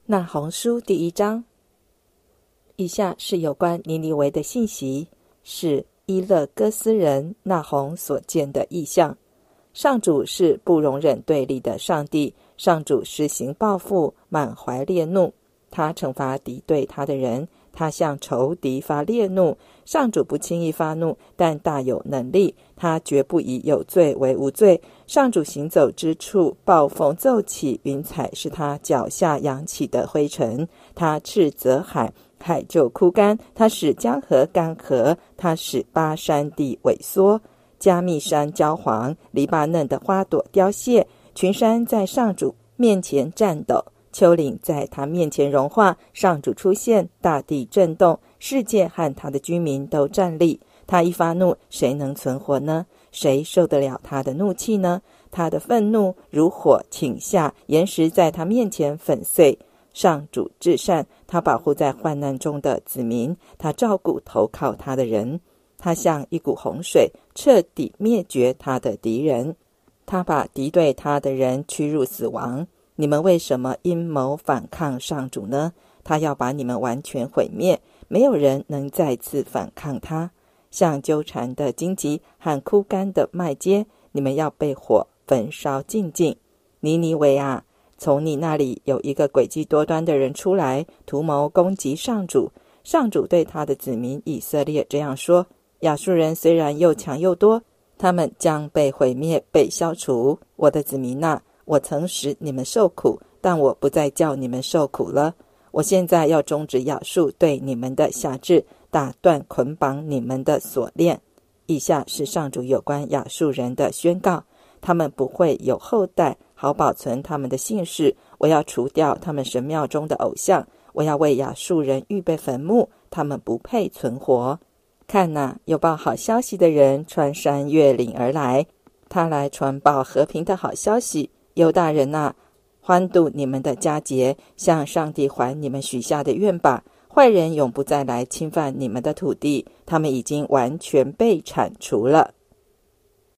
那鸿书第1章。以下是有关尼尼微的信息，是伊勒哥斯人那鸿所见的异象。上主是不容忍对立的上帝，上主施行报复，满怀烈怒，他惩罚敌对他的人，他向仇敌发烈怒。上主不轻易发怒，但大有能力，他绝不以有罪为无罪。上主行走之处，暴风骤起，云彩是他脚下扬起的灰尘。他斥责海，海就枯干；他使江河干涸，他使巴山地萎缩。加密山焦黄，黎巴嫩的花朵凋谢，群山在上主面前颤抖，丘陵在他面前融化。上主出现，大地震动，世界和他的居民都站立。他一发怒，谁能存活呢？谁受得了他的怒气呢？他的愤怒如火倾下，岩石在他面前粉碎。上主至善，他保护在患难中的子民，他照顾投靠他的人。他像一股洪水，彻底灭绝他的敌人。他把敌对他的人驱入死亡。你们为什么阴谋反抗上主呢？他要把你们完全毁灭，没有人能再次反抗他。像纠缠的荆棘和枯干的麦秸，你们要被火焚烧尽尽。尼尼微啊，从你那里有一个诡计多端的人出来，图谋攻击上主。上主对他的子民以色列这样说：亚述人虽然又强又多，他们将被毁灭，被消除。我的子民啊，我曾使你们受苦，但我不再叫你们受苦了。我现在要终止亚述对你们的辖制，打断捆绑你们的锁链。以下是上主有关亚述人的宣告：他们不会有后代，好保存他们的姓氏。我要除掉他们神庙中的偶像，我要为亚述人预备坟墓，他们不配存活。看哪，有报好消息的人穿山越岭而来，他来传报和平的好消息。犹大人啊，欢度你们的佳节，向上帝还你们许下的愿吧。坏人永不再来侵犯你们的土地，他们已经完全被铲除了。